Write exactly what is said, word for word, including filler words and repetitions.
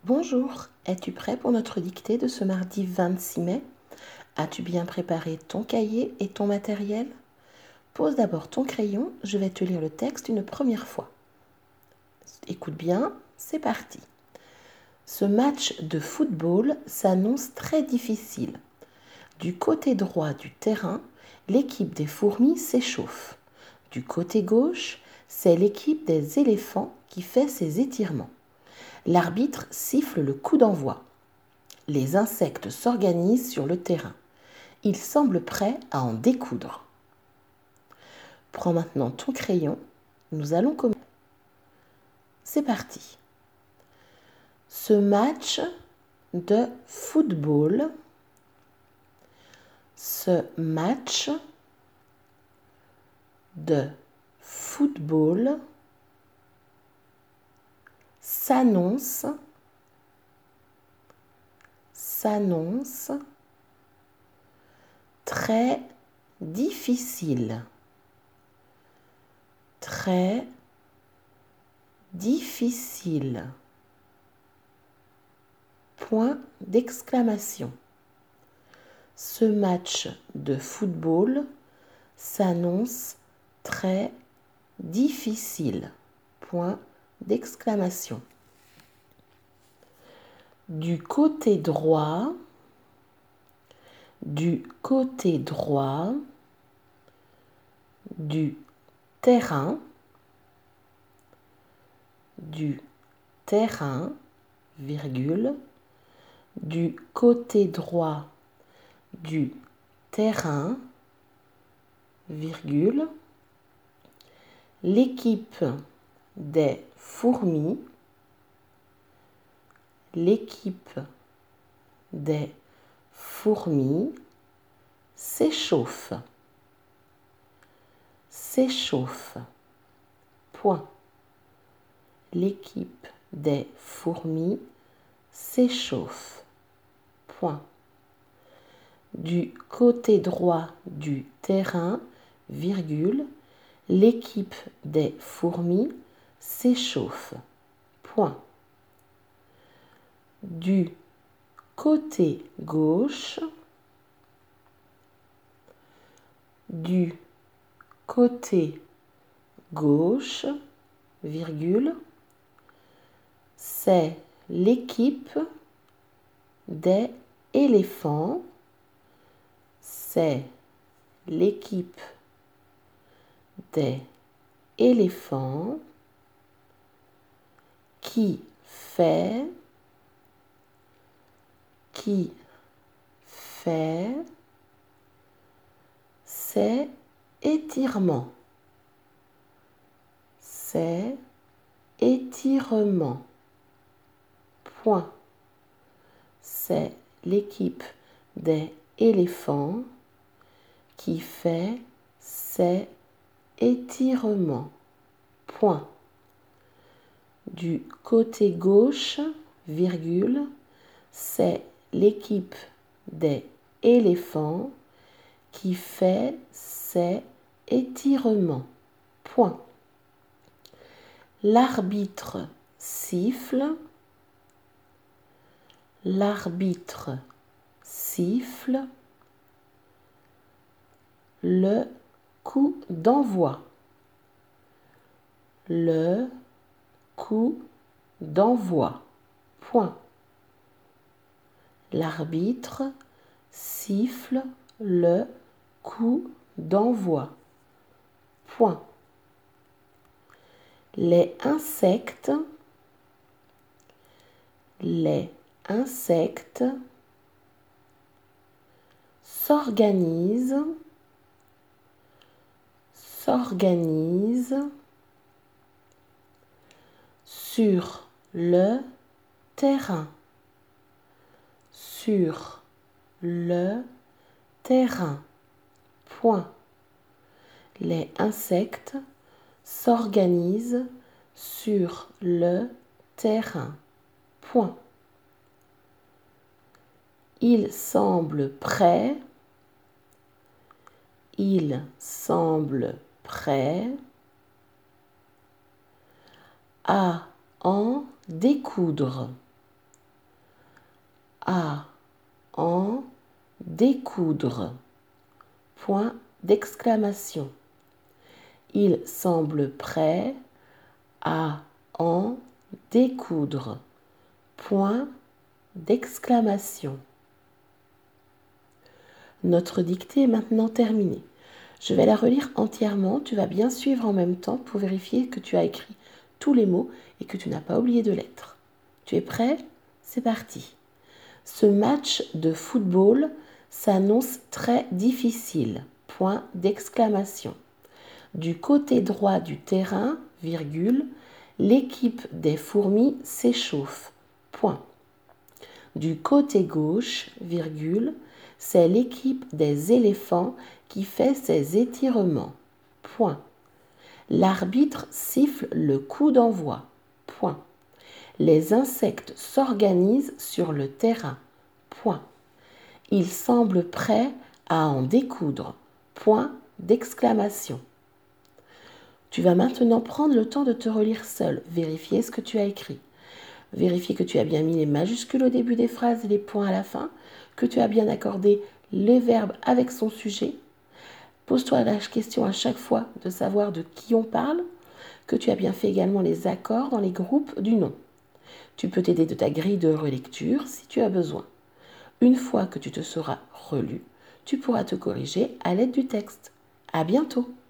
Bonjour, es-tu prêt pour notre dictée de ce mardi vingt-six mai? As-tu bien préparé ton cahier et ton matériel? Pose d'abord ton crayon, je vais te lire le texte une première fois. Écoute bien, c'est parti. Ce match de football s'annonce très difficile. Du côté droit du terrain, l'équipe des fourmis s'échauffe. Du côté gauche, c'est l'équipe des éléphants qui fait ses étirements. L'arbitre siffle le coup d'envoi. Les insectes s'organisent sur le terrain. Ils semblent prêts à en découdre. Prends maintenant ton crayon. Nous allons commencer. C'est parti. Ce match de football, ce match de football s'annonce, s'annonce très difficile, très difficile. Point d'exclamation. Ce match de football s'annonce très difficile. Point d'exclamation. Du côté droit, du côté droit du terrain, du terrain, virgule, du côté droit du terrain, virgule, l'équipe des fourmis, l'équipe des fourmis s'échauffe, s'échauffe, point. L'équipe des fourmis s'échauffe, point. Du côté droit du terrain, virgule, l'équipe des fourmis s'échauffe, point. Du côté gauche, du côté gauche, virgule, c'est l'équipe des éléphants, c'est l'équipe des éléphants qui fait, qui fait ses étirements, ses étirements, point. C'est l'équipe des éléphants qui fait ses étirements, point. Du côté gauche, virgule, c'est l'équipe des éléphants qui fait ses étirements, point. L'arbitre siffle, l'arbitre siffle le coup d'envoi, le coup d'envoi, point. L'arbitre siffle le coup d'envoi, point. Les insectes, les insectes s'organisent, s'organisent sur le terrain, sur le terrain, point. Les insectes s'organisent sur le terrain, point. Il semble prêt, il semble prêt à en découdre, à en découdre. Point d'exclamation. Il semble prêt à en découdre. Point d'exclamation. Notre dictée est maintenant terminée. Je vais la relire entièrement. Tu vas bien suivre en même temps pour vérifier que tu as écrit tous les mots et que tu n'as pas oublié de lettres. Tu es prêt? C'est parti. Ce match de football s'annonce très difficile. Point d'exclamation. Du côté droit du terrain, virgule, l'équipe des fourmis s'échauffe. Point. Du côté gauche, virgule, c'est l'équipe des éléphants qui fait ses étirements. Point. L'arbitre siffle le coup d'envoi. Point. Les insectes s'organisent sur le terrain. Point. Il semble prêt à en découdre. Point d'exclamation. Tu vas maintenant prendre le temps de te relire seul, vérifier ce que tu as écrit. Vérifier que tu as bien mis les majuscules au début des phrases et les points à la fin, que tu as bien accordé les verbes avec son sujet. Pose-toi la question à chaque fois de savoir de qui on parle, que tu as bien fait également les accords dans les groupes du nom. Tu peux t'aider de ta grille de relecture si tu as besoin. Une fois que tu te seras relu, tu pourras te corriger à l'aide du texte. À bientôt!